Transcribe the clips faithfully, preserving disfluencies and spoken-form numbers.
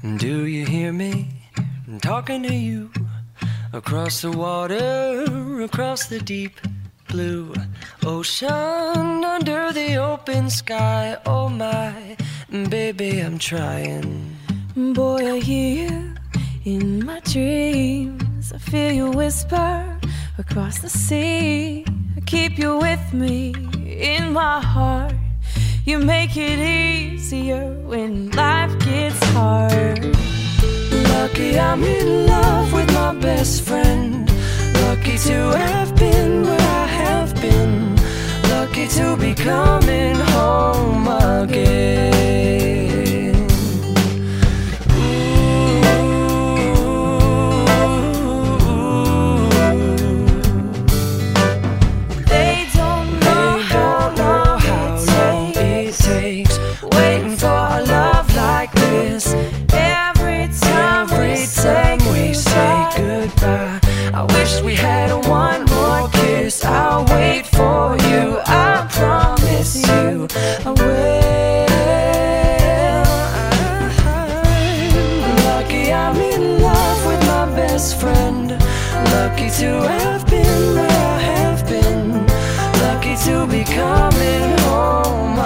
Do you hear me? I'm talking to you. Across the water, across the deep blue ocean, under the open sky. Oh my, baby, I'm trying. Boy, I hear you in my dreams. I feel you whisper across the sea. I keep you with me in my heart. You make it easier when life gets hard. Lucky I'm in love with my best friend. Lucky to have been where I have been. Lucky to be coming home again. They don't know how long it takes waiting for a love like this. every time we Every time we say goodbye, I wish we had one more kiss. I'll wait for you, I promise you I will. Lucky I'm in love with my best friend. Lucky to have been where I have been. Lucky to be coming home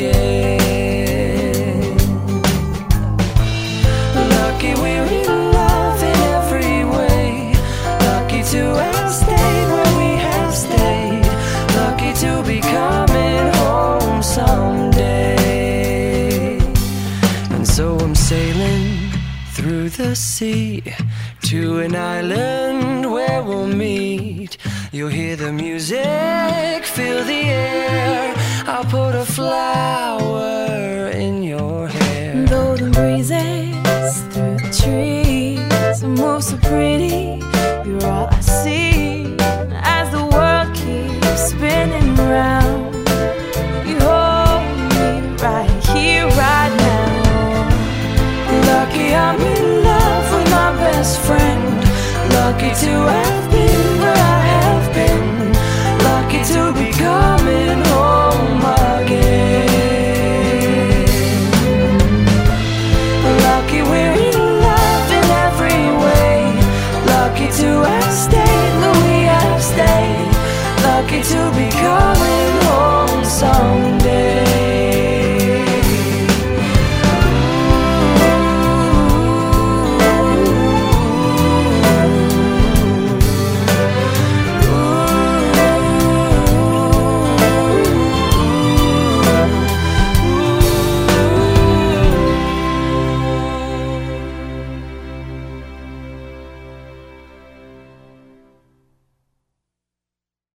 again. Lucky we're in love in every way. Lucky to have stayed where we have stayed. Lucky to be coming home someday. And so I'm sailing through the sea to an island where we'll meet. You'll hear the music, feel the air. I'll put a flower in your hair. Though the breezes through the trees move so pretty, you're all I see as the world keeps spinning round. You hold me right here, right now. Lucky I'm in love with my best friend. Lucky to have